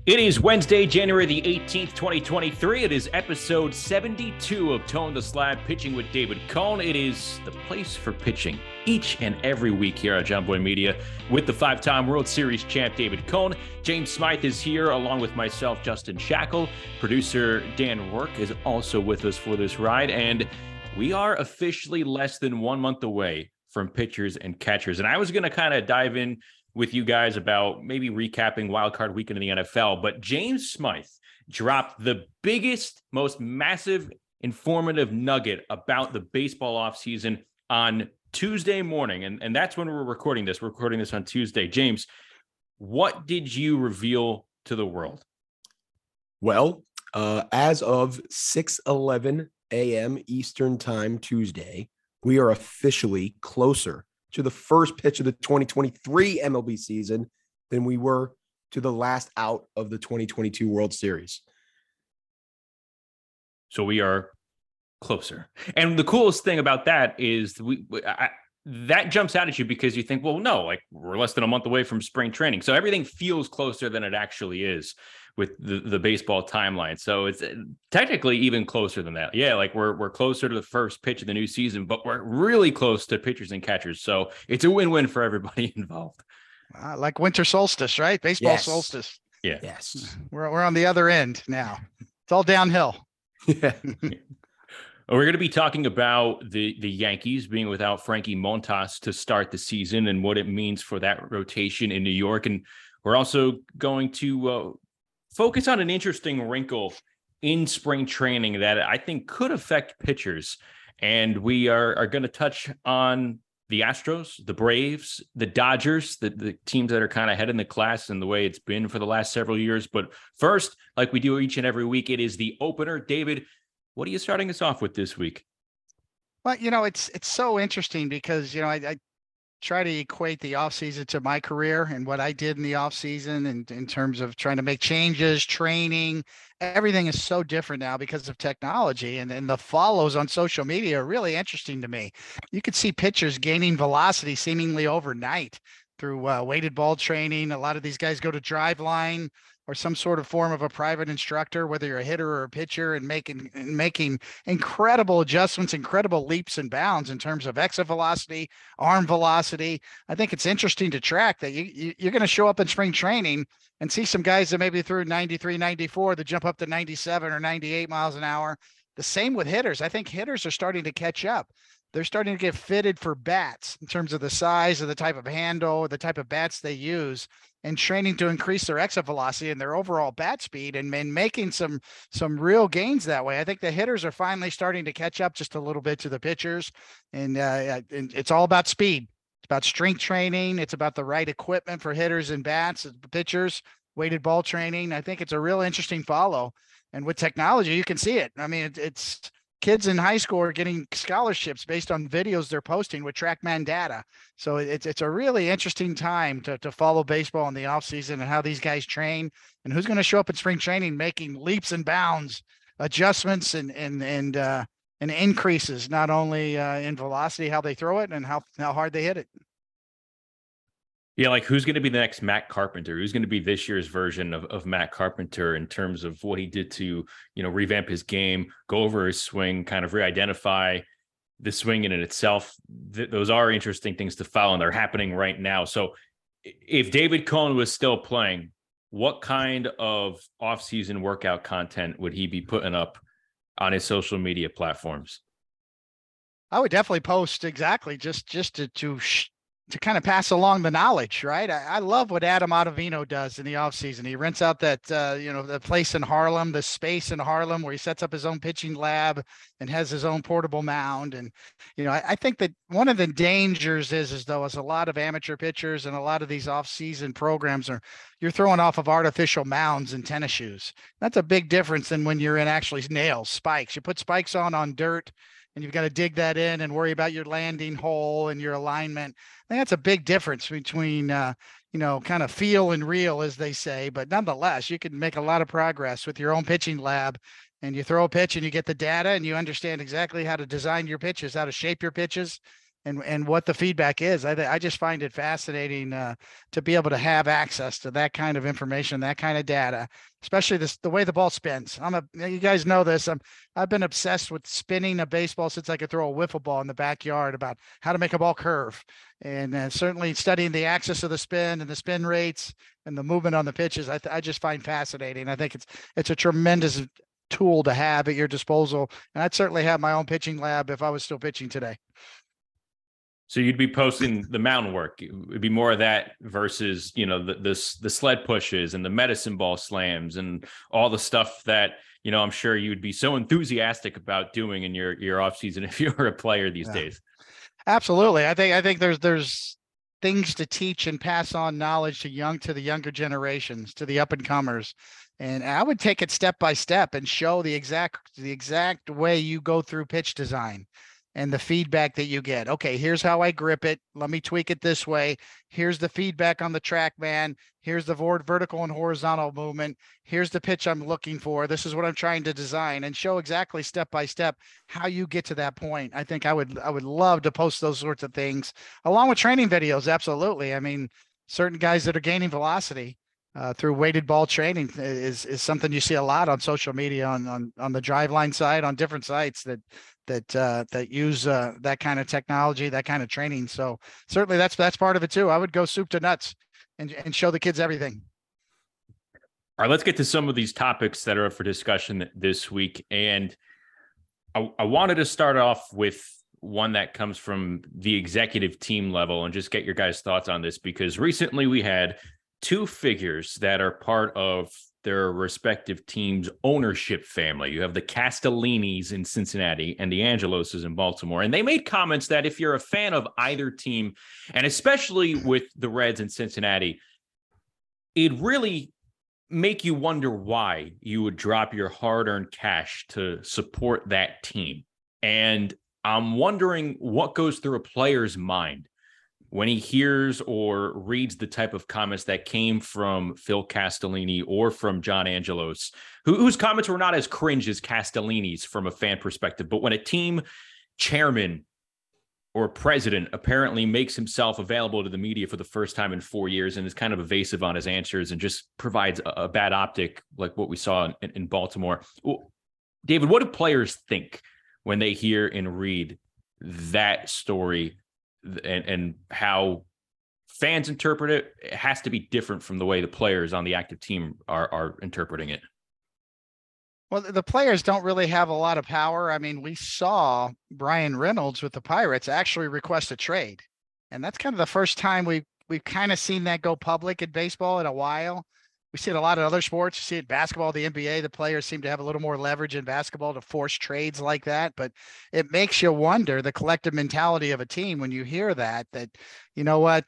It is Wednesday, January the 18th, 2023. It is episode 72 of Tone the Slab, Pitching with David Cone. It is the place for pitching each and every week here at John Boy Media with the five-time World Series champ David Cone. James Smythe is here along with myself, Justin Shackle. Producer Dan Rourke is also with us for this ride. And we are officially less than 1 month away from pitchers and catchers. And I was going to kind of dive in with you guys about maybe recapping wildcard weekend in the NFL, but James Smythe dropped the biggest, most massive, informative nugget about the baseball offseason on Tuesday morning, and that's when we're recording this. We're recording this on Tuesday. James, what did you reveal to the world? Well, as of 6:11 a.m. Eastern Time Tuesday, we are officially closer to the first pitch of the 2023 MLB season than we were to the last out of the 2022 World Series. So we are closer. And the coolest thing about that is that jumps out at you because you think, well, no, like we're less than a month away from spring training. So everything feels closer than it actually is with the baseball timeline. So it's technically even closer than that. Yeah, like we're closer to the first pitch of the new season, but we're really close to pitchers and catchers. So it's a win-win for everybody involved. Like winter solstice, right? Baseball solstice. Yeah. Yes. We're on the other end now. It's all downhill. Yeah. We're going to be talking about the Yankees being without Frankie Montas to start the season and what it means for that rotation in New York. And we're also going to focus on an interesting wrinkle in spring training that I think could affect pitchers. And we are going to touch on the Astros, the Braves, the Dodgers, the teams that are kind of ahead in the class and the way it's been for the last several years. But first, like we do each and every week, it is the opener. David, what are you starting us off with this week? Well, it's so interesting because, I try to equate the offseason to my career and what I did in the offseason and in terms of trying to make changes, training. Everything is so different now because of technology, and the follows on social media are really interesting to me. You could see pitchers gaining velocity seemingly overnight through weighted ball training. A lot of these guys go to Driveline or some sort of form of a private instructor, whether you're a hitter or a pitcher, and making incredible adjustments, incredible leaps and bounds in terms of exit velocity, arm velocity. I think it's interesting to track that you're going to show up in spring training and see some guys that maybe threw 93, 94 that jump up to 97 or 98 miles an hour. The same with hitters. I think hitters are starting to catch up. They're starting to get fitted for bats in terms of the size of the type of handle, the type of bats they use, and training to increase their exit velocity and their overall bat speed and making some real gains that way. I think the hitters are finally starting to catch up just a little bit to the pitchers, and it's all about speed. It's about strength training. It's about the right equipment for hitters and bats, pitchers, weighted ball training. I think it's a real interesting follow. And with technology, you can see it. I mean, it's kids in high school are getting scholarships based on videos they're posting with TrackMan data. So it's a really interesting time to follow baseball in the offseason and how these guys train and who's going to show up in spring training making leaps and bounds, adjustments and increases, not only in velocity, how they throw it and how hard they hit it. Yeah, like who's going to be the next Matt Carpenter? Who's going to be this year's version of Matt Carpenter in terms of what he did to, revamp his game, go over his swing, kind of re-identify the swing in itself. Those are interesting things to follow, and they're happening right now. So if David Cone was still playing, what kind of off-season workout content would he be putting up on his social media platforms? I would definitely post exactly just to kind of pass along the knowledge, right? I love what Adam Ottavino does in the offseason. He rents out that, the place in Harlem, the space in Harlem where he sets up his own pitching lab and has his own portable mound. And, I think that one of the dangers is though, as a lot of amateur pitchers and a lot of these off-season programs you're throwing off of artificial mounds and tennis shoes. That's a big difference than when you're in actually nails, spikes. You put spikes on dirt, and you've got to dig that in and worry about your landing hole and your alignment. I think that's a big difference between, kind of feel and real, as they say. But nonetheless, you can make a lot of progress with your own pitching lab, and you throw a pitch and you get the data and you understand exactly how to design your pitches, how to shape your pitches, and what the feedback is. I just find it fascinating to be able to have access to that kind of information, that kind of data, especially the way the ball spins. You guys know this. I've been obsessed with spinning a baseball since I could throw a wiffle ball in the backyard, about how to make a ball curve, and certainly studying the axis of the spin and the spin rates and the movement on the pitches. I just find fascinating. I think it's a tremendous tool to have at your disposal, and I'd certainly have my own pitching lab if I was still pitching today. So you'd be posting the mound work. It would be more of that versus, the sled pushes and the medicine ball slams and all the stuff that, I'm sure you would be so enthusiastic about doing in your off season if you were a player these days. Absolutely. I think there's things to teach and pass on knowledge to the younger generations, to the up and comers. And I would take it step by step and show the exact way you go through pitch design and the feedback that you get. Okay, here's how I grip it. Let me tweak it this way. Here's the feedback on the TrackMan. Here's the vertical and horizontal movement. Here's the pitch I'm looking for. This is what I'm trying to design, and show exactly step by step how you get to that point. I think I would love to post those sorts of things along with training videos. Absolutely. I mean, certain guys that are gaining velocity through weighted ball training is something you see a lot on social media, on the Driveline side, on different sites that use that kind of technology, that kind of training. So certainly that's part of it too. I would go soup to nuts and show the kids everything. All right, let's get to some of these topics that are up for discussion this week. And I wanted to start off with one that comes from the executive team level and just get your guys' thoughts on this, because recently we had two figures that are part of their respective team's ownership family. You have the Castellinis in Cincinnati and the Angeloses in Baltimore. And they made comments that if you're a fan of either team, and especially with the Reds in Cincinnati, it really make you wonder why you would drop your hard-earned cash to support that team. And I'm wondering what goes through a player's mind when he hears or reads the type of comments that came from Phil Castellini or from John Angelos, whose comments were not as cringe as Castellini's from a fan perspective. But when a team chairman or president apparently makes himself available to the media for the first time in 4 years and is kind of evasive on his answers and just provides a bad optic like what we saw in Baltimore. David, what do players think when they hear and read that story? And how fans interpret it has to be different from the way the players on the active team are interpreting it. Well, the players don't really have a lot of power. I mean, we saw Brian Reynolds with the Pirates actually request a trade, and that's kind of the first time we've kind of seen that go public in baseball in a while. We see it in a lot of other sports. You see it in basketball, the NBA. The players seem to have a little more leverage in basketball to force trades like that. But it makes you wonder the collective mentality of a team when you hear that, you know what,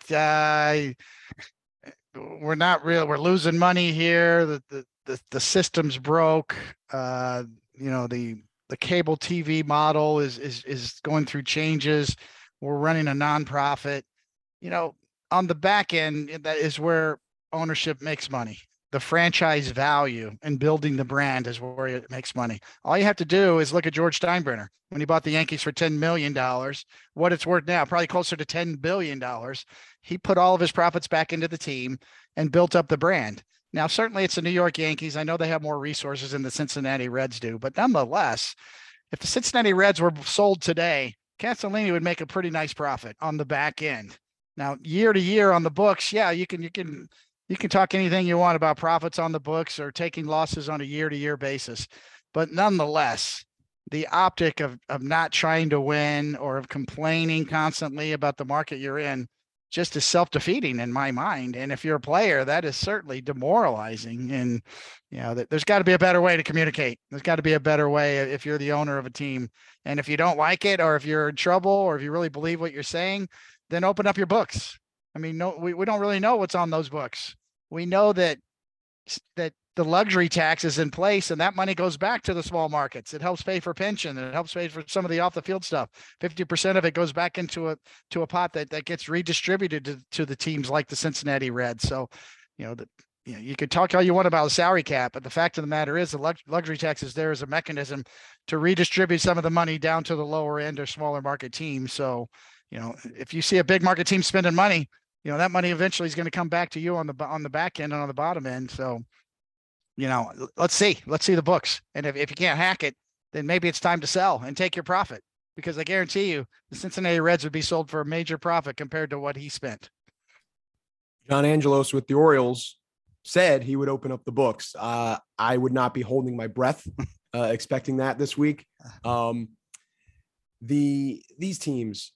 we're losing money here. The system's broke. The cable TV model is going through changes. We're running a nonprofit. On the back end, that is where ownership makes money. The franchise value and building the brand is where it makes money. All you have to do is look at George Steinbrenner when he bought the Yankees for $10 million. What it's worth now, probably closer to $10 billion. He put all of his profits back into the team and built up the brand. Now, certainly it's the New York Yankees. I know they have more resources than the Cincinnati Reds do, but nonetheless, if the Cincinnati Reds were sold today, Castellini would make a pretty nice profit on the back end. Now, year to year on the books, yeah, you can talk anything you want about profits on the books or taking losses on a year-to-year basis. But nonetheless, the optic of not trying to win or of complaining constantly about the market you're in just is self-defeating in my mind. And if you're a player, that is certainly demoralizing. And, there's got to be a better way to communicate. There's got to be a better way if you're the owner of a team. And if you don't like it, or if you're in trouble, or if you really believe what you're saying, then open up your books. I mean, no, we don't really know what's on those books. We know that the luxury tax is in place, and that money goes back to the small markets. It helps pay for pension, and it helps pay for some of the off the field stuff. 50% of it goes back into a pot that gets redistributed to the teams like the Cincinnati Reds. So, you could talk all you want about a salary cap, but the fact of the matter is the luxury tax is there as a mechanism to redistribute some of the money down to the lower end or smaller market teams. So, if you see a big market team spending money, that money eventually is going to come back to you on the back end and on the bottom end. So, let's see the books. And if you can't hack it, then maybe it's time to sell and take your profit, because I guarantee you the Cincinnati Reds would be sold for a major profit compared to what he spent. John Angelos with the Orioles said he would open up the books. I would not be holding my breath expecting that this week. These teams,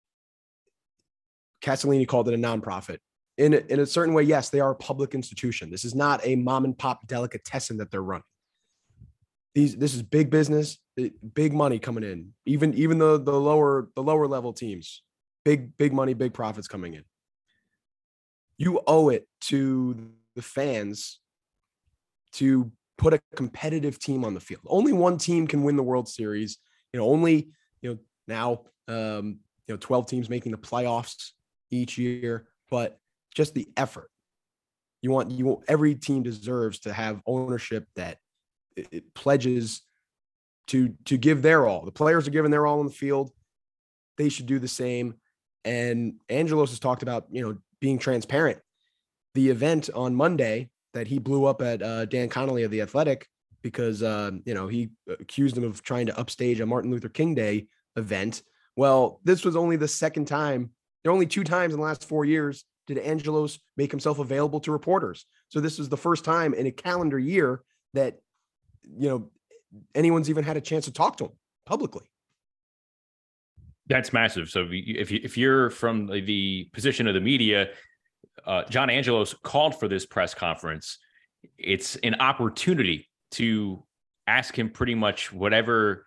Castellini called it a nonprofit. In a certain way, yes, they are a public institution. This is not a mom and pop delicatessen that they're running. This is big business, big money coming in. Even the lower level teams, big money, big profits coming in. You owe it to the fans to put a competitive team on the field. Only one team can win the World Series. Now 12 teams making the playoffs each year, but just the effort. You want every team deserves to have ownership that it pledges to give their all. The players are giving their all on the field. They should do the same. And Angelos has talked about, being transparent. The event on Monday that he blew up at Dan Connolly of The Athletic because, he accused him of trying to upstage a Martin Luther King Day event. Well, this was only the second time. There are only 2 times in the last 4 years did Angelos make himself available to reporters. So this is the first time in a calendar year that, anyone's even had a chance to talk to him publicly. That's massive. So if you're from the position of the media, John Angelos called for this press conference. It's an opportunity to ask him pretty much whatever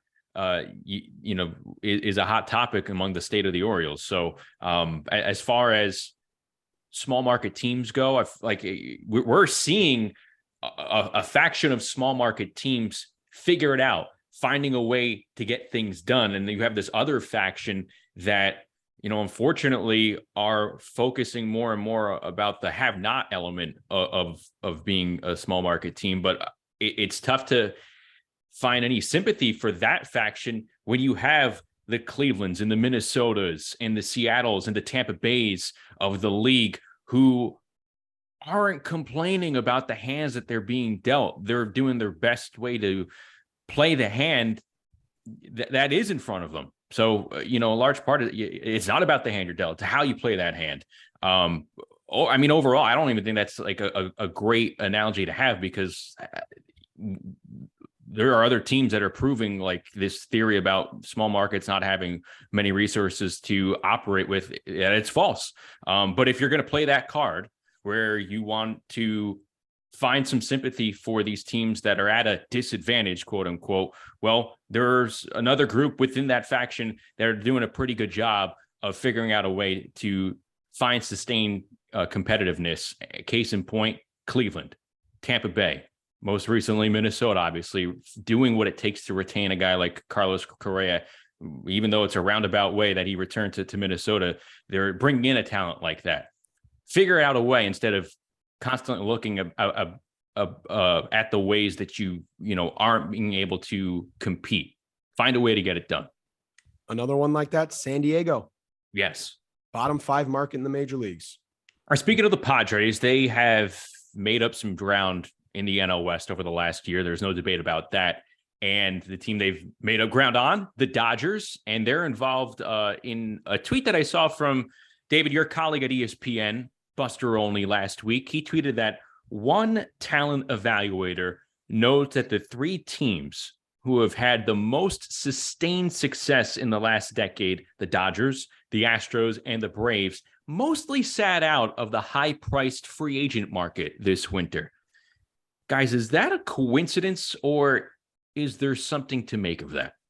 is a hot topic among the state of the Orioles. So as far as small market teams go, we're seeing a faction of small market teams figure it out, finding a way to get things done. And then you have this other faction that, unfortunately are focusing more and more about the have not element of being a small market team. But it's tough to find any sympathy for that faction when you have the Clevelands and the Minnesotas and the Seattles and the Tampa Bays of the league who aren't complaining about the hands that they're being dealt. They're doing their best way to play the hand that is in front of them. So, a large part of it, it's not about the hand you're dealt, it's how you play that hand. Overall, I don't even think that's like a great analogy to have, because there are other teams that are proving like this theory about small markets not having many resources to operate with, that it's false. But if you're going to play that card where you want to find some sympathy for these teams that are at a disadvantage, quote unquote, well, there's another group within that faction that are doing a pretty good job of figuring out a way to find sustained competitiveness. Case in point, Cleveland, Tampa Bay, most recently Minnesota, obviously doing what it takes to retain a guy like Carlos Correa. Even though it's a roundabout way that he returned to Minnesota, they're bringing in a talent like that. Figure out a way instead of constantly looking at the ways that you aren't being able to compete. Find a way to get it done. Another one like that, San Diego. Yes. Bottom 5 market in the major leagues. Speaking of the Padres, they have made up some ground in the NL West over the last year. There's no debate about that. And the team they've made up ground on, the Dodgers, and they're involved in a tweet that I saw from David, your colleague at ESPN, Buster Olney, last week. He tweeted that one talent evaluator notes that the 3 teams who have had the most sustained success in the last decade, the Dodgers, the Astros, and the Braves, mostly sat out of the high-priced free agent market this winter. Guys, is that a coincidence, or is there something to make of that?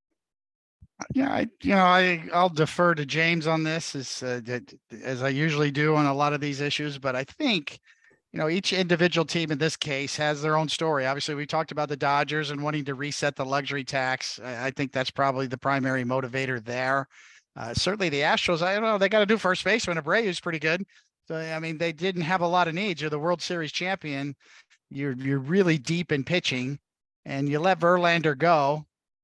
Yeah, I'll defer to James on this as I usually do on a lot of these issues, but I think, each individual team in this case has their own story. Obviously, we talked about the Dodgers and wanting to reset the luxury tax. I think that's probably the primary motivator there. Certainly the Astros, I don't know, they got a new first baseman. Abreu's pretty good. So, they didn't have a lot of needs. You're the World Series champion. You're really deep in pitching, and you let Verlander go.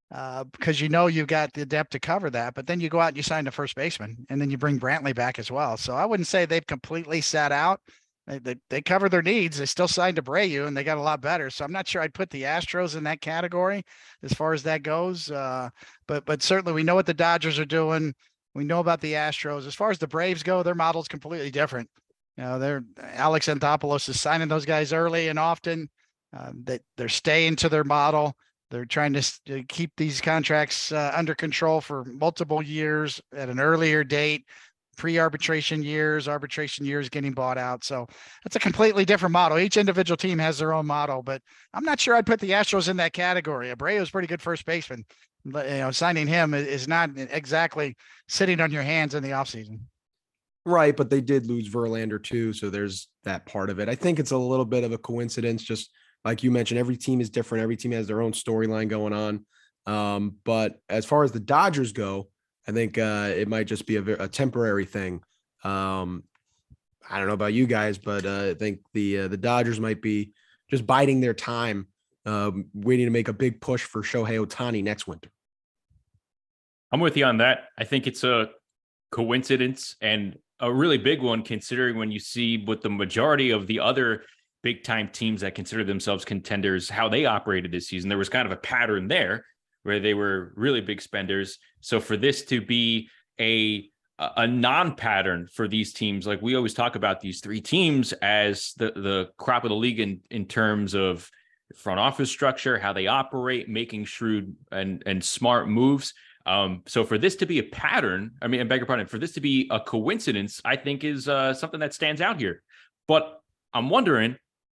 because you've got the depth to cover that. But then you go out and you sign the first baseman, and then you bring Brantley back as well. So I wouldn't say they've completely sat out. They cover their needs. They still signed Abreu, and they got a lot better. So I'm not sure I'd put the Astros in that category as far as that goes. But certainly we know what the Dodgers are doing. We know about the Astros. As far as the Braves go, their model's completely different. They're Alex Anthopoulos is signing those guys early and often. They're staying to their model. They're trying to keep these contracts under control for multiple years at an earlier date, pre-arbitration years, arbitration years getting bought out. So that's a completely different model. Each individual team has their own model, but I'm not sure I'd put the Astros in that category. Abreu is pretty good first baseman. Signing him is not exactly sitting on your hands in the offseason. Right, but they did lose Verlander too, so there's that part of it. I think it's a little bit of a coincidence, just like you mentioned, every team is different. Every team has their own storyline going on. But as far as the Dodgers go, I think it might just be a temporary thing. I don't know about you guys, but I think the Dodgers might be just biding their time, waiting to make a big push for Shohei Ohtani next winter. I'm with you on that. I think it's a coincidence and a really big one, considering when you see what the majority of the other big time teams that consider themselves contenders, how they operated this season. There was kind of a pattern there where they were really big spenders. So for this to be a non-pattern for these teams, like we always talk about these three teams as the crop of the league in terms of front office structure, how they operate, making shrewd and smart moves. So for this to be a pattern, I beg your pardon, for this to be a coincidence, I think is something that stands out here. But I'm wondering,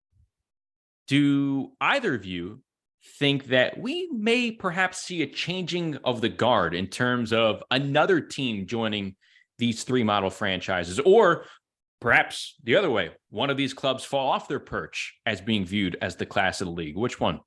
do either of you think that we may perhaps see a changing of the guard in terms of another team joining these three model franchises, or perhaps the other way, one of these clubs fall off their perch as being viewed as the class of the league? Which one?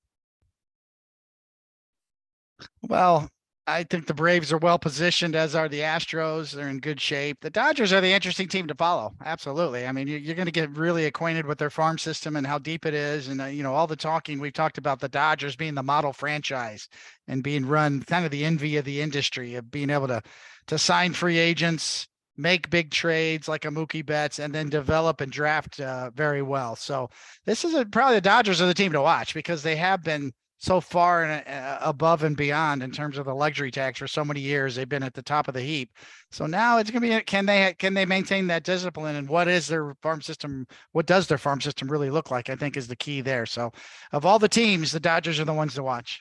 Well, I think the Braves are well positioned, as are the Astros. They're in good shape. The Dodgers are the interesting team to follow. Absolutely. I mean, you're going to get really acquainted with their farm system and how deep it is. And, all the talking we've talked about the Dodgers being the model franchise and being run kind of the envy of the industry, of being able to sign free agents, make big trades like a Mookie Betts, and then develop and draft very well. So this is probably the Dodgers are the team to watch, because they have been so far above and beyond in terms of the luxury tax for so many years. They've been at the top of the heap. So now it's going to be, can they maintain that discipline, and what is their farm system? What does their farm system really look like? I think is the key there. So of all the teams, the Dodgers are the ones to watch.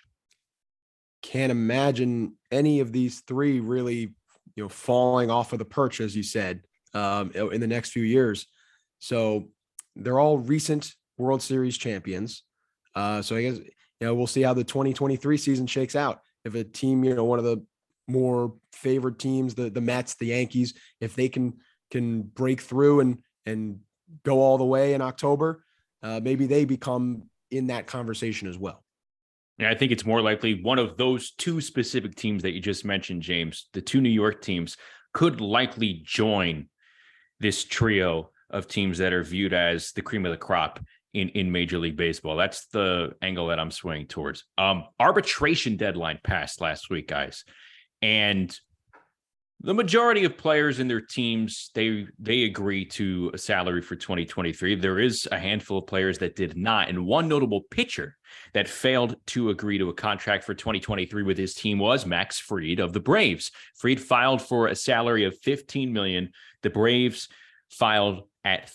Can't imagine any of these three really, falling off of the perch, as you said, in the next few years. So they're all recent World Series champions. So I guess, we'll see how the 2023 season shakes out. If a team, one of the more favored teams, the Mets, the Yankees, if they can break through and go all the way in October, maybe they become in that conversation as well. Yeah, I think it's more likely one of those two specific teams that you just mentioned, James, the two New York teams, could likely join this trio of teams that are viewed as the cream of the crop in Major League Baseball. That's the angle that I'm swinging towards. Arbitration deadline passed last week, guys. And the majority of players in their teams, they agree to a salary for 2023. There is a handful of players that did not. And one notable pitcher that failed to agree to a contract for 2023 with his team was Max Fried of the Braves. Fried filed for a salary of $15 million. The Braves filed at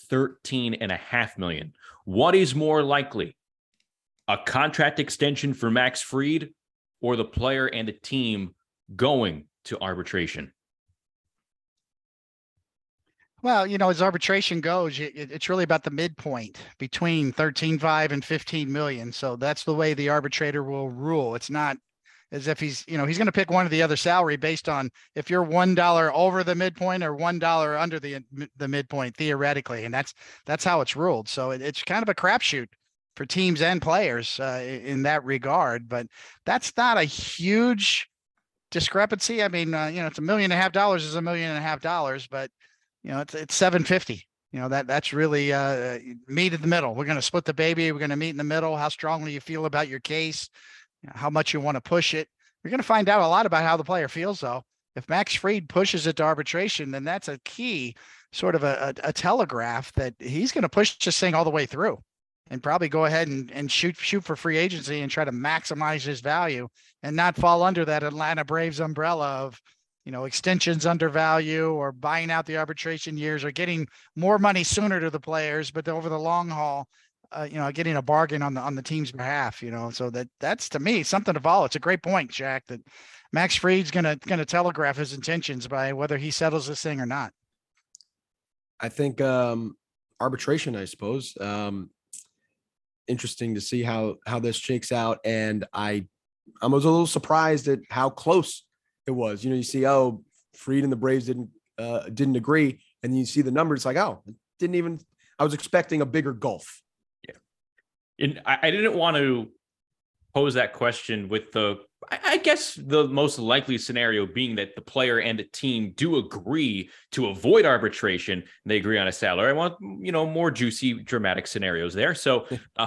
$13.5 million. What is more likely, a contract extension for Max Fried, or the player and the team going to arbitration? Well, as arbitration goes, it's really about the midpoint between 13.5 and 15 million. So that's the way the arbitrator will rule. It's not as if he's going to pick one or the other salary based on if you're $1 over the midpoint or $1 under the midpoint, theoretically. And that's how it's ruled. So it's kind of a crapshoot for teams and players in that regard, but that's not a huge discrepancy. I mean, it's $1.5 million is $1.5 million, but it's 750. That's really meet in the middle. We're going to split the baby. We're going to meet in the middle. How strongly you feel about your case, how much you want to push it. You're going to find out a lot about how the player feels, though. If Max Fried pushes it to arbitration, then that's a key sort of a telegraph that he's going to push this thing all the way through and probably go ahead and shoot for free agency and try to maximize his value and not fall under that Atlanta Braves umbrella of, extensions under value or buying out the arbitration years or getting more money sooner to the players, but over the long haul, getting a bargain on the team's behalf, so that's to me something to follow. It's a great point, Jack, that Max Fried's gonna telegraph his intentions by whether he settles this thing or not. I think arbitration, I suppose. Interesting to see how this shakes out, and I was a little surprised at how close it was. You see, Fried and the Braves didn't agree, and you see the numbers like, I was expecting a bigger gulf. And I didn't want to pose that question with I guess the most likely scenario being that the player and the team do agree to avoid arbitration. They agree on a salary. I want, more juicy, dramatic scenarios there. So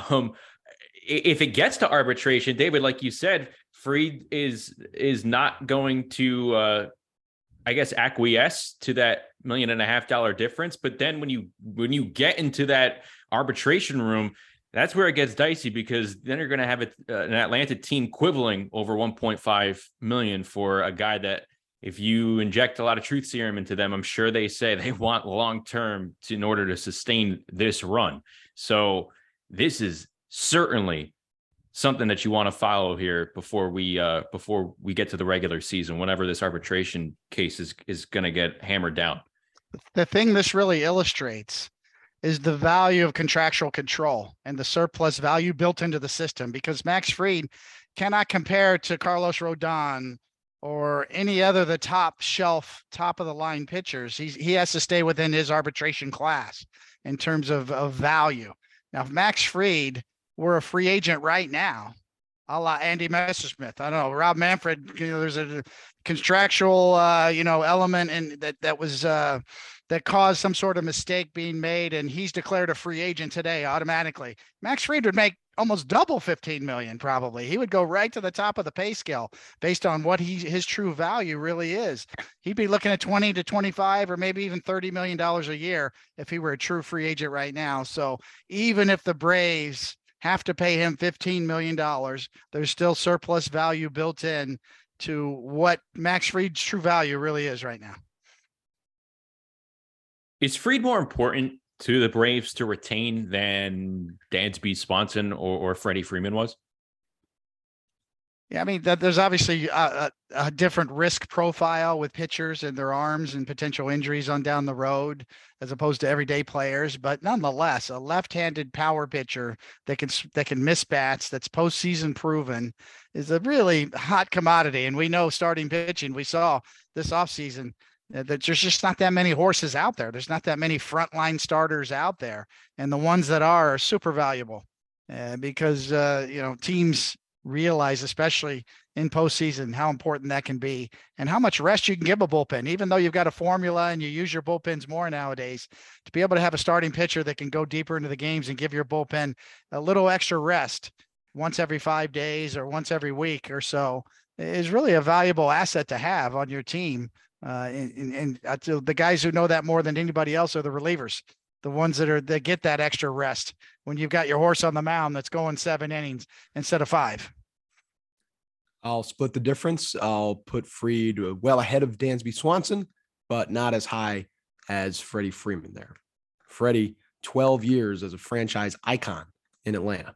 if it gets to arbitration, David, like you said, Fried is not going to, acquiesce to that $1.5 million difference. But then when you get into that arbitration room, that's where it gets dicey, because then you're going to have an Atlanta team quibbling over $1.5 million for a guy that, if you inject a lot of truth serum into them, I'm sure they say they want long-term in order to sustain this run. So this is certainly something that you want to follow here before we get to the regular season, whenever this arbitration case is going to get hammered down. The thing this really illustrates is the value of contractual control and the surplus value built into the system, because Max Fried cannot compare to Carlos Rodon or any other the top of the line pitchers. He has to stay within his arbitration class in terms of value. Now, if Max Fried were a free agent right now, a la Andy Messersmith, I don't know, Rob Manfred, there's a contractual element in that was that caused some sort of mistake being made, and he's declared a free agent today automatically. Max Fried would make almost double $15 million. Probably he would go right to the top of the pay scale based on what his true value really is. He'd be looking at 20 to 25 or maybe even $30 million a year if he were a true free agent right now. So even if the Braves have to pay him $15 million, there's still surplus value built in to what Max Fried's true value really is right now. Is Fried more important to the Braves to retain than Dansby Swanson or Freddie Freeman was? Yeah, I mean, there's obviously a different risk profile with pitchers and their arms and potential injuries on down the road as opposed to everyday players. But nonetheless, a left-handed power pitcher that can miss bats, that's postseason proven, is a really hot commodity. And we know starting pitching, we saw this offseason, that there's just not that many horses out there. There's not that many frontline starters out there. And the ones that are super valuable because, teams realize, especially in postseason, how important that can be and how much rest you can give a bullpen. Even though you've got a formula and you use your bullpens more nowadays, to be able to have a starting pitcher that can go deeper into the games and give your bullpen a little extra rest once every 5 days or once every week or so is really a valuable asset to have on your team. And the guys who know that more than anybody else are the relievers, the ones that get that extra rest when you've got your horse on the mound that's going 7 innings instead of 5. I'll split the difference. I'll put Fried well ahead of Dansby Swanson, but not as high as Freddie Freeman there. Freddie, 12 years as a franchise icon in Atlanta.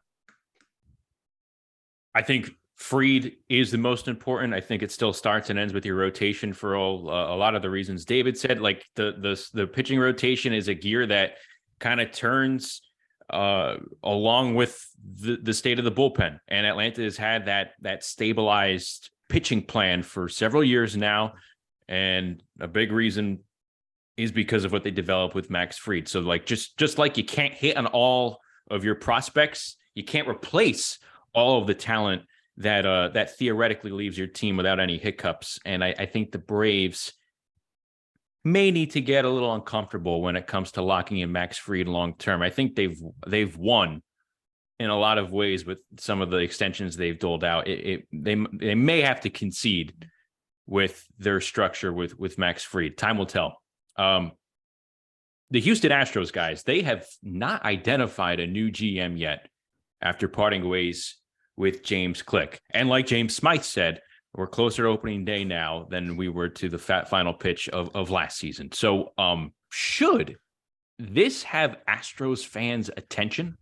I think Fried is the most important. I think it still starts and ends with your rotation for a lot of the reasons David said. Like the pitching rotation is a gear that kind of turns along with the state of the bullpen, and Atlanta has had that stabilized pitching plan for several years now, and a big reason is because of what they developed with Max Fried. So like just like you can't hit on all of your prospects, you can't replace all of the talent that theoretically leaves your team without any hiccups. And I think the Braves may need to get a little uncomfortable when it comes to locking in Max Fried long term. I think they've won in a lot of ways with some of the extensions they've doled out. They may have to concede with their structure with Max Fried. Time will tell. The Houston Astros guys, they have not identified a new GM yet after parting ways with James Click. And like James Smythe said, we're closer to opening day now than we were to the final pitch of last season. So should this have Astros fans' attention?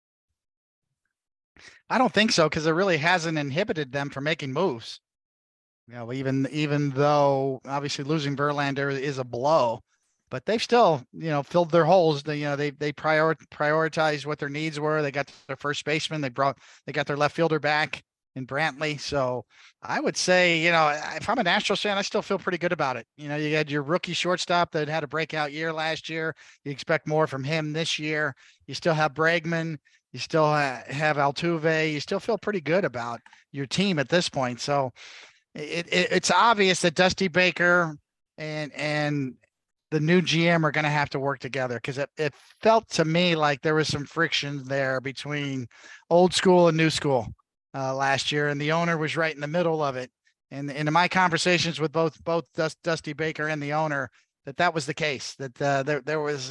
I don't think so, because it really hasn't inhibited them from making moves. Even though obviously losing Verlander is a blow, but they've still, filled their holes. They prioritized what their needs were. They got their first baseman. They got their left fielder back in Brantley. So I would say, if I'm an Astros fan, I still feel pretty good about it. You had your rookie shortstop that had a breakout year last year. You expect more from him this year. You still have Bregman. You still have Altuve. You still feel pretty good about your team at this point. So it's obvious that Dusty Baker and the new GM are going to have to work together, because it felt to me like there was some friction there between old school and new school last year, and the owner was right in the middle of it. And in my conversations with both Dusty Baker and the owner, that was the case. That there was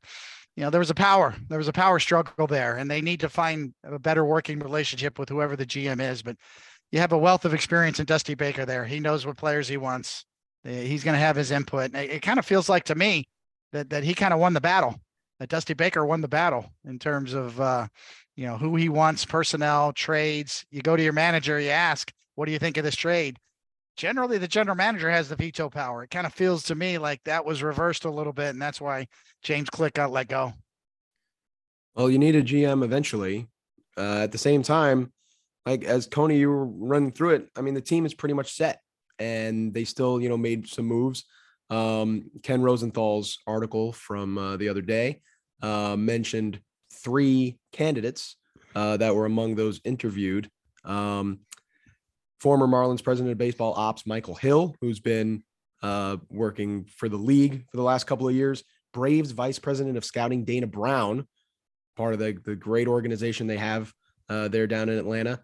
a power struggle there, and they need to find a better working relationship with whoever the GM is. But you have a wealth of experience in Dusty Baker there. He knows what players he wants. He's going to have his input. And it kind of feels like to me that he kind of won the battle, that Dusty Baker won the battle in terms of, who he wants, personnel, trades. You go to your manager, you ask, what do you think of this trade? Generally, the general manager has the veto power. It kind of feels to me like that was reversed a little bit, and that's why James Click got let go. Well, you need a GM eventually. At the same time, like as Coney, you were running through it, I mean, the team is pretty much set. And they still, made some moves. Ken Rosenthal's article from the other day mentioned 3 candidates that were among those interviewed. Former Marlins president of baseball ops, Michael Hill, who's been working for the league for the last couple of years. Braves vice president of scouting, Dana Brown, part of the great organization they have there down in Atlanta.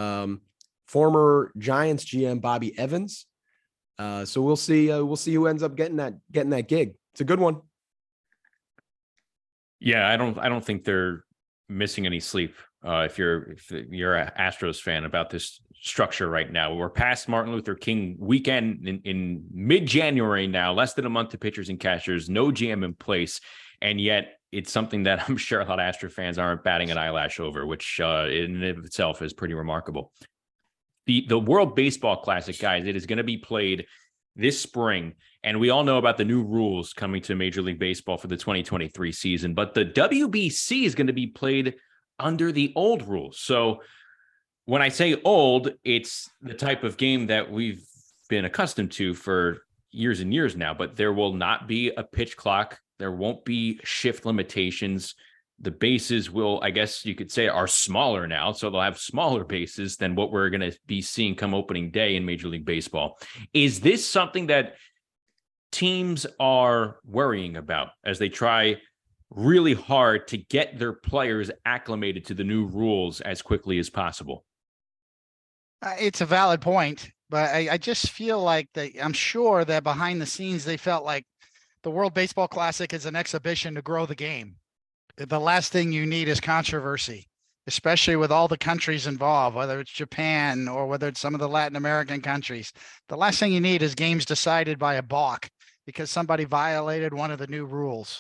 Former Giants GM Bobby Evans. So we'll see who ends up getting that gig. It's a good one. Yeah, I don't think they're missing any sleep. If you're an Astros fan about this structure right now, we're past Martin Luther King weekend in mid-January now, less than a month to pitchers and catchers, no GM in place, and yet it's something that I'm sure a lot of Astros fans aren't batting an eyelash over, which in and of itself is pretty remarkable. The World Baseball Classic, guys, it is going to be played this spring, and we all know about the new rules coming to Major League Baseball for the 2023 season, but the WBC is going to be played under the old rules. So when I say old, it's the type of game that we've been accustomed to for years and years now, but there will not be a pitch clock. There won't be shift limitations. The bases will, I guess you could say, are smaller now. So they'll have smaller bases than what we're going to be seeing come opening day in Major League Baseball. Is this something that teams are worrying about as they try really hard to get their players acclimated to the new rules as quickly as possible? It's a valid point, but I just feel like I'm sure that behind the scenes, they felt like the World Baseball Classic is an exhibition to grow the game. The last thing you need is controversy, especially with all the countries involved, whether it's Japan or whether it's some of the Latin American countries. The last thing you need is games decided by a balk because somebody violated one of the new rules,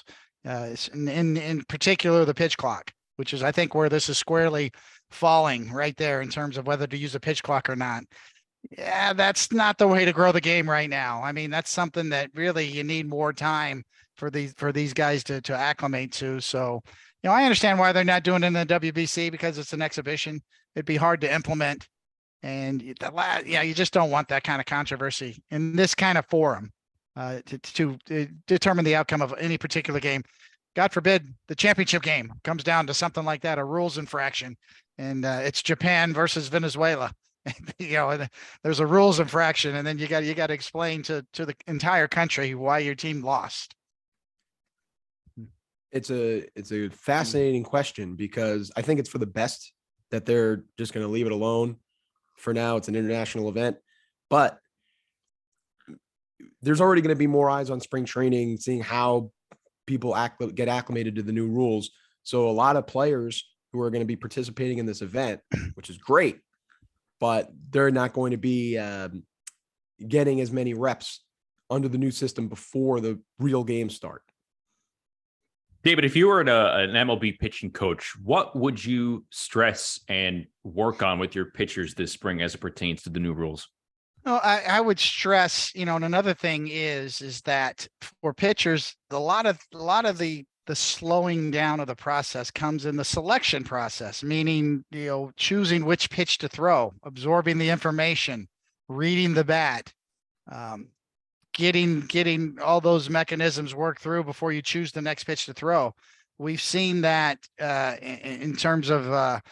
in particular the pitch clock, which is, I think, where this is squarely falling right there in terms of whether to use a pitch clock or not. Yeah, that's not the way to grow the game right now. I mean, that's something that really you need more time for these guys to acclimate to. So, I understand why they're not doing it in the WBC, because it's an exhibition. It'd be hard to implement. And you just don't want that kind of controversy in this kind of forum to determine the outcome of any particular game. God forbid the championship game comes down to something like that, a rules infraction, and it's Japan versus Venezuela. There's a rules infraction, and then you got to explain to the entire country why your team lost. It's a fascinating question because I think it's for the best that they're just going to leave it alone for now. It's an international event, but there's already going to be more eyes on spring training, seeing how people get acclimated to the new rules. So a lot of players who are going to be participating in this event, which is great, but they're not going to be getting as many reps under the new system before the real games start. David, if you were an MLB pitching coach, what would you stress and work on with your pitchers this spring as it pertains to the new rules? No, I would stress, and another thing is that for pitchers, a lot of the slowing down of the process comes in the selection process, meaning, choosing which pitch to throw, absorbing the information, reading the bat, getting all those mechanisms worked through before you choose the next pitch to throw. We've seen that in terms of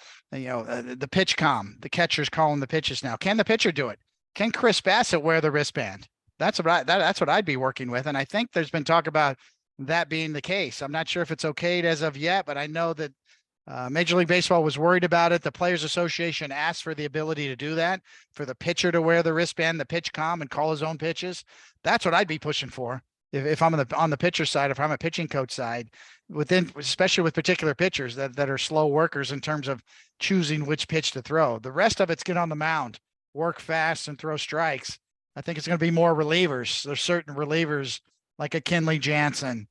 the pitch comm, the catcher's calling the pitches now. Can the pitcher do it? Can Chris Bassett wear the wristband? That's what I'd be working with. And I think there's been talk about that being the case. I'm not sure if it's okayed as of yet, but I know that Major League Baseball was worried about it. The Players Association asked for the ability to do that, for the pitcher to wear the wristband, the pitch comm, and call his own pitches. That's what I'd be pushing for if I'm on the pitcher side, if I'm a pitching coach side, especially with particular pitchers that are slow workers in terms of choosing which pitch to throw. The rest of it's get on the mound, work fast, and throw strikes. I think it's going to be more relievers. There's certain relievers like a Kenley Jansen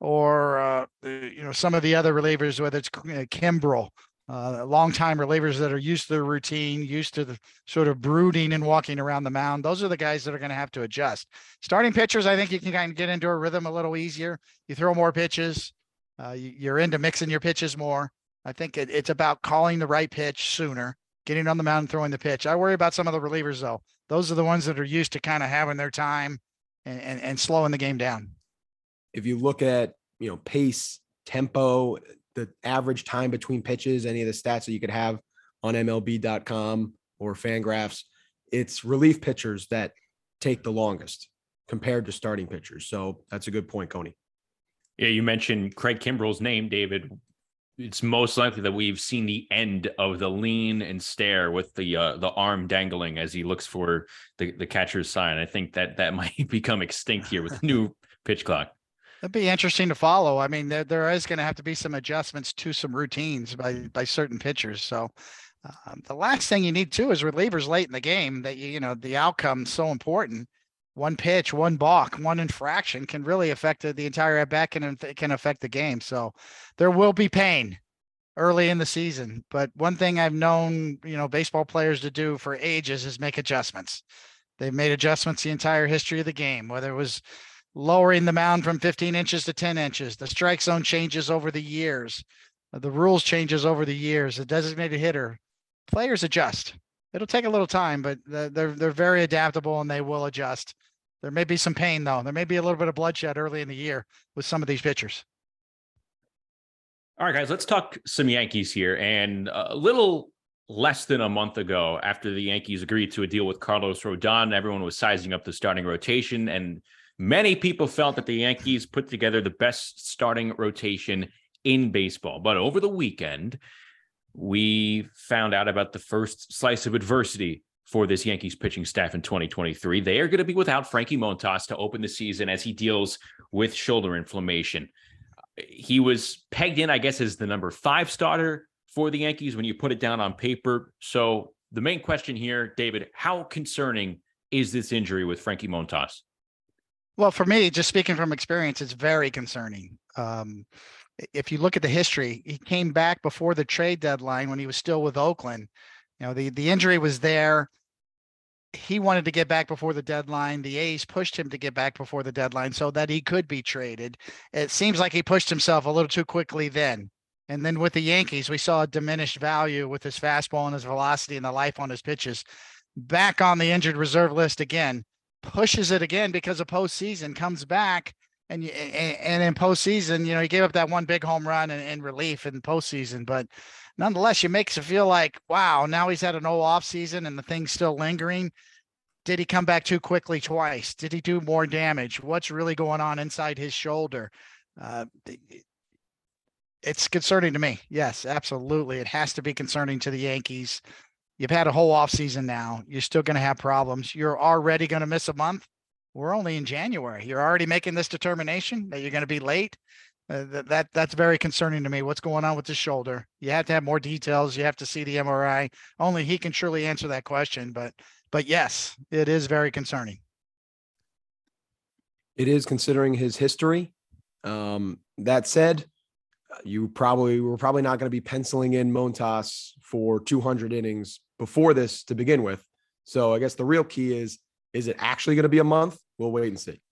or some of the other relievers, whether it's Kimbrel, longtime relievers that are used to the routine, used to the sort of brooding and walking around the mound. Those are the guys that are going to have to adjust. Starting pitchers, I think you can kind of get into a rhythm a little easier. You throw more pitches. You're into mixing your pitches more. I think it's about calling the right pitch sooner, getting on the mound and throwing the pitch. I worry about some of the relievers, though. Those are the ones that are used to kind of having their time and slowing the game down. If you look at, pace, tempo, the average time between pitches, any of the stats that you could have on MLB.com or Fangraphs, it's relief pitchers that take the longest compared to starting pitchers. So that's a good point, Coney. Yeah, you mentioned Craig Kimbrel's name, David. It's most likely that we've seen the end of the lean and stare with the arm dangling as he looks for the catcher's sign. I think that might become extinct here with the new pitch clock. That'd be interesting to follow. I mean, there is going to have to be some adjustments to some routines by certain pitchers. So the last thing you need too is relievers late in the game that the outcome's so important. One pitch, one balk, one infraction can really affect the entire at bat, can affect the game. So there will be pain early in the season. But one thing I've known, baseball players to do for ages is make adjustments. They've made adjustments the entire history of the game, whether it was lowering the mound from 15 inches to 10 inches, the strike zone changes over the years, the rules changes over the years, the designated hitter. Players adjust. It'll take a little time, but they're very adaptable and they will adjust. There may be some pain, though. There may be a little bit of bloodshed early in the year with some of these pitchers. All right, guys, let's talk some Yankees here. And a little less than a month ago, after the Yankees agreed to a deal with Carlos Rodon, everyone was sizing up the starting rotation, and many people felt that the Yankees put together the best starting rotation in baseball. But over the weekend, we found out about the first slice of adversity for this Yankees pitching staff in 2023. They are going to be without Frankie Montas to open the season as he deals with shoulder inflammation. He was pegged in, I guess, as the number 5 starter for the Yankees when you put it down on paper. So the main question here, David, how concerning is this injury with Frankie Montas? Well, for me, just speaking from experience, it's very concerning. If you look at the history, he came back before the trade deadline when he was still with Oakland. The injury was there. He wanted to get back before the deadline. The A's pushed him to get back before the deadline so that he could be traded. It seems like he pushed himself a little too quickly then. And then with the Yankees, we saw a diminished value with his fastball and his velocity and the life on his pitches. Back on the injured reserve list again. Pushes it again because of postseason, comes back and in postseason, he gave up that one big home run in relief in postseason, but nonetheless, it makes it feel like, wow, now he's had an off season and the thing's still lingering. Did he come back too quickly twice? Did he do more damage? What's really going on inside his shoulder? It's concerning to me. Yes, absolutely. It has to be concerning to the Yankees. You've had a whole offseason now. You're still going to have problems. You're already going to miss a month. We're only in January. You're already making this determination that you're going to be late. That's very concerning to me. What's going on with the shoulder? You have to have more details. You have to see the MRI. Only he can truly answer that question. But yes, it is very concerning. It is, considering his history. That said, we're probably not going to be penciling in Montas for 200 innings before this to begin with. So I guess the real key is it actually going to be a month? We'll wait and see.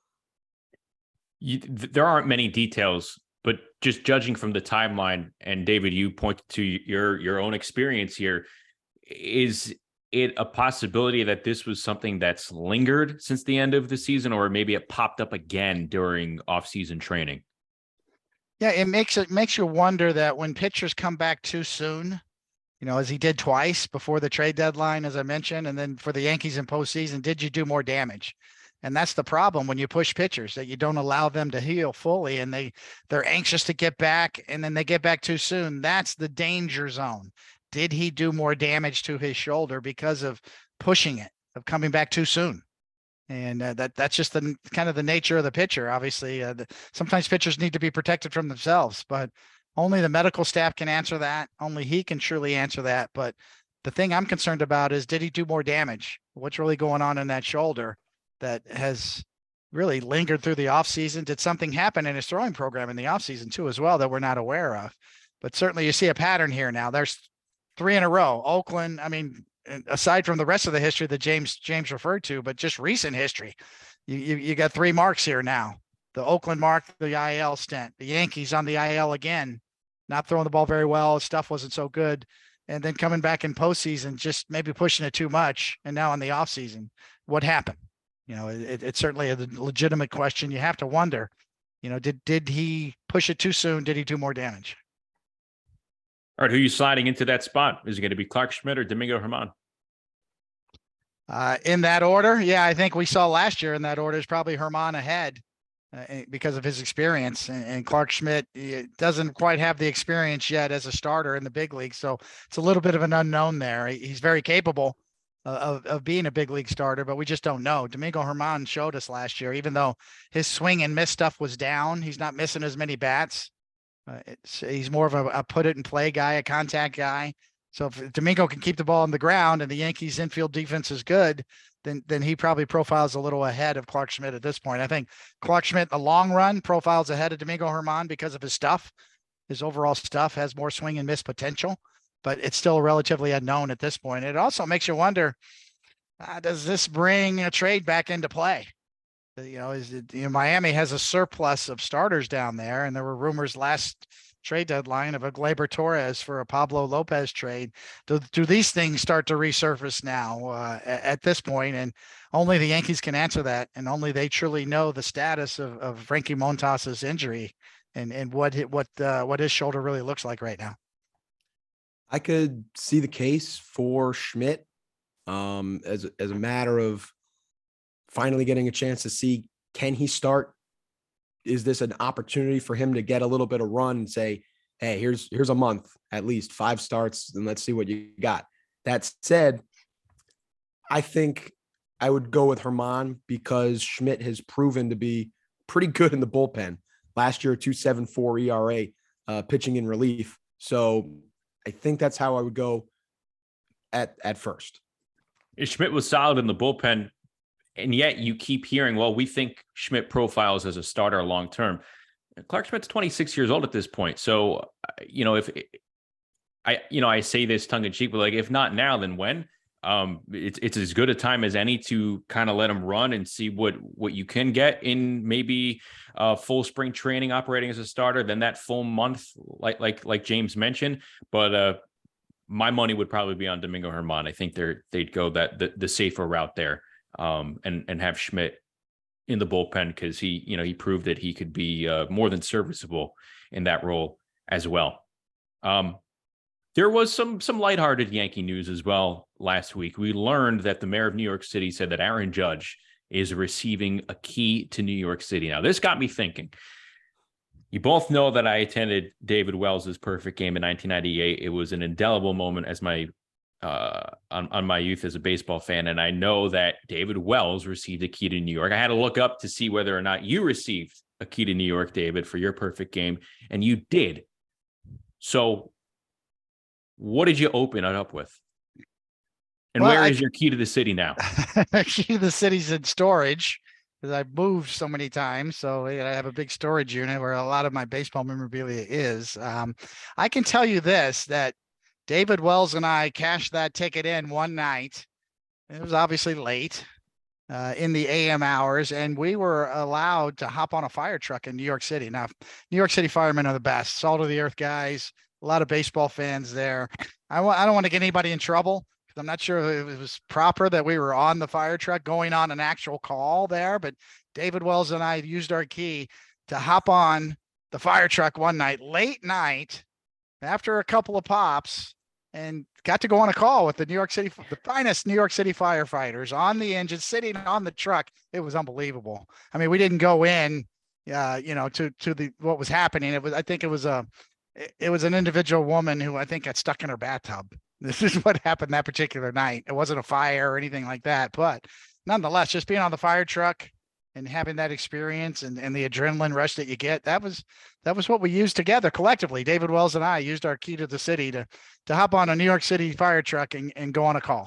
There aren't many details, but just judging from the timeline, and David, you pointed to your own experience here, is it a possibility that this was something that's lingered since the end of the season, or maybe it popped up again during off-season training? Yeah, it makes you wonder that when pitchers come back too soon, as he did twice before the trade deadline, as I mentioned, and then for the Yankees in postseason, did you do more damage? And that's the problem when you push pitchers, that you don't allow them to heal fully, and they're anxious to get back, and then they get back too soon. That's the danger zone. Did he do more damage to his shoulder because of pushing it, of coming back too soon? And that's just the kind of the nature of the pitcher. Obviously, sometimes pitchers need to be protected from themselves, but only the medical staff can answer that. Only he can truly answer that. But the thing I'm concerned about is, did he do more damage? What's really going on in that shoulder that has really lingered through the offseason? Did something happen in his throwing program in the offseason too, as well, that we're not aware of? But certainly you see a pattern here now. There's 3 in a row. Oakland, I mean, aside from the rest of the history that James referred to, but just recent history, you got 3 marks here now. The Oakland mark, the IL stint, the Yankees on the IL again, not throwing the ball very well. Stuff wasn't so good. And then coming back in postseason, just maybe pushing it too much. And now in the offseason, what happened? It's certainly a legitimate question. You have to wonder, did he push it too soon? Did he do more damage? All right, who are you sliding into that spot? Is it going to be Clarke Schmidt or Domingo Germán? In that order, yeah, I think we saw last year in that order is probably Germán ahead because of his experience. And Clarke Schmidt doesn't quite have the experience yet as a starter in the big league. So it's a little bit of an unknown there. He's very capable of being a big league starter, but we just don't know. Domingo Germán showed us last year, even though his swing and miss stuff was down, he's not missing as many bats. He's more of a put it and play guy, a contact guy. So if Domingo can keep the ball on the ground and the Yankees infield defense is good, then he probably profiles a little ahead of Clarke Schmidt at this point. I think Clarke Schmidt in the long run profiles ahead of Domingo Germán because of his stuff. His overall stuff has more swing and miss potential, but it's still relatively unknown at this point. It also makes you wonder, does this bring a trade back into play? Miami has a surplus of starters down there, and there were rumors last trade deadline of a Gleyber Torres for a Pablo Lopez trade. Do these things start to resurface now at this point? And only the Yankees can answer that, and only they truly know the status of Frankie Montas's injury and what his shoulder really looks like right now. I could see the case for Schmidt as a matter of finally getting a chance to see, can he start? Is this an opportunity for him to get a little bit of run and say, hey, here's a month, at least 5 starts, and let's see what you got. That said, I think I would go with Germán because Schmidt has proven to be pretty good in the bullpen. Last year, 2.74 ERA, pitching in relief. So I think that's how I would go at first. Schmidt was solid in the bullpen, and yet you keep hearing, well, we think Schmidt profiles as a starter long-term. Clarke Schmidt's 26 years old at this point. So, if I say this tongue in cheek, but like, if not now, then when? It's as good a time as any to kind of let him run and see what you can get in maybe full spring training operating as a starter, then that full month, like James mentioned. But my money would probably be on Domingo Germán. I think they'd go the safer route there. And have Schmidt in the bullpen because he proved that he could be more than serviceable in that role as well. There was some lighthearted Yankee news as well last week. We learned that the mayor of New York City said that Aaron Judge is receiving a key to New York City. Now, this got me thinking. You both know that I attended David Wells's perfect game in 1998. It was an indelible moment as my on my youth as a baseball fan. And I know that David Wells received a key to New York. I had to look up to see whether or not you received a key to New York, David, for your perfect game. And you did. So what did you open it up with? And where is your key to the city now? Key to the city's in storage because I've moved so many times. So I have a big storage unit where a lot of my baseball memorabilia is. I can tell you this, that David Wells and I cashed that ticket in one night. It was obviously late in the AM hours, and we were allowed to hop on a fire truck in New York City. Now, New York City firemen are the best, salt of the earth guys, a lot of baseball fans there. I don't want to get anybody in trouble, because I'm not sure if it was proper that we were on the fire truck going on an actual call there, but David Wells and I used our key to hop on the fire truck one night, late night, after a couple of pops, and got to go on a call with the finest New York City firefighters on the engine, sitting on the truck. It was unbelievable. I mean, we didn't go in, to what was happening. I think it was an individual woman who I think got stuck in her bathtub. This is what happened that particular night. It wasn't a fire or anything like that, but nonetheless, just being on the fire truck and having that experience and the adrenaline rush that you get, that was what we used together collectively. David Wells and I used our key to the city to hop on a New York City fire truck and go on a call.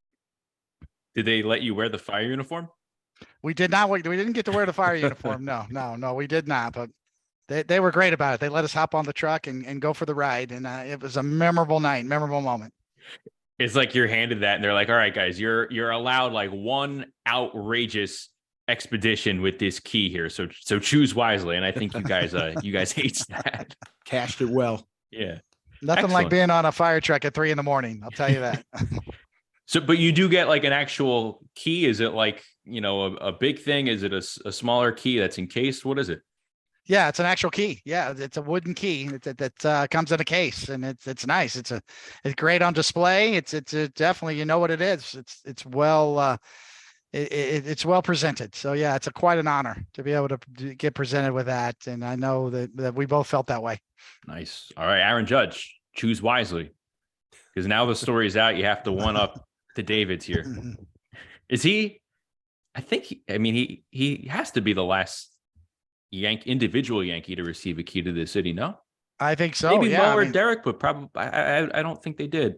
Did they let you wear the fire uniform? We did not. We didn't get to wear the fire uniform. No, we did not. But they were great about it. They let us hop on the truck and go for the ride. And it was a memorable night, memorable moment. It's like you're handed that and they're like, all right, guys, you're allowed like one outrageous expedition with this key here. So choose wisely. And I think you guys hates that. Cashed it well. Yeah. Nothing like being on a fire truck at 3 a.m. I'll tell you that. So, but you do get like an actual key. Is it like, a big thing? Is it a smaller key that's encased? What is it? Yeah, it's an actual key. Yeah, it's a wooden key that comes in a case, and it's nice. It's great on display. It's definitely, you know what it is. It's well it's well presented. So yeah, it's quite an honor to be able to get presented with that, and I know that we both felt that way. Nice. All right, Aaron Judge, choose wisely, because now the story's out. You have to one up the Davids here. Is he? I think. He has to be the last individual Yankee to receive a key to the city. No, I think so. Maybe Mo or Derek, but probably I don't think they did.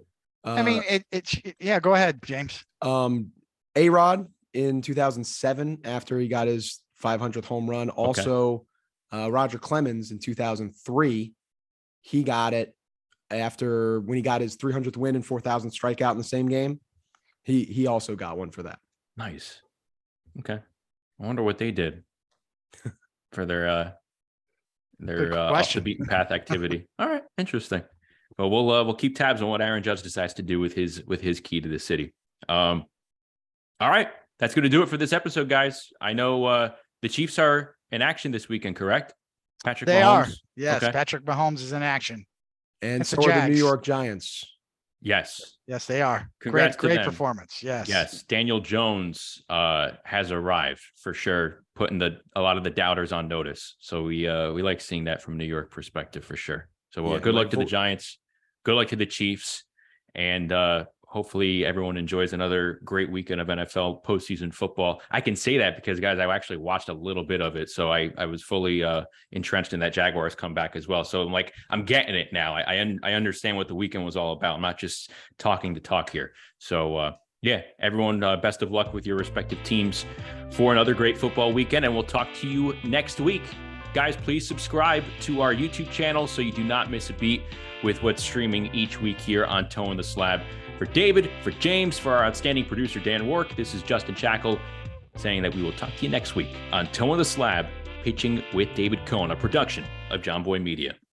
Yeah. Go ahead, James. A-Rod in 2007 after he got his 500th home run. Also, Roger Clemens in 2003. He got it after when he got his 300th win and 4,000 strikeout in the same game. He also got one for that. Nice. Okay. I wonder what they did for their off the beaten path activity. All right, interesting. Well, we'll keep tabs on what Aaron Judge decides to do with his key to the city. All right, that's going to do it for this episode, guys. I know the Chiefs are in action this weekend, correct? Patrick Mahomes. Are. Yes, okay. Patrick Mahomes is in action. And so are the New York Giants. Yes. Yes, they are. Congrats great performance. Yes. Yes. Daniel Jones has arrived for sure, putting a lot of the doubters on notice. So we like seeing that from New York perspective for sure. So good luck to the Giants. Good luck to the Chiefs. And hopefully everyone enjoys another great weekend of NFL postseason football. I can say that because, guys, I actually watched a little bit of it. So I was fully entrenched in that Jaguars comeback as well. So I'm getting it now. I understand what the weekend was all about. I'm not just talking to talk here. So everyone, best of luck with your respective teams for another great football weekend. And we'll talk to you next week. Guys, please subscribe to our YouTube channel so you do not miss a beat with what's streaming each week here on Toeing the Slab. For David, for James, for our outstanding producer, Dan Wark, this is Justin Shackle saying that we will talk to you next week on Toeing the Slab, Pitching with David Cohn, a production of John Boy Media.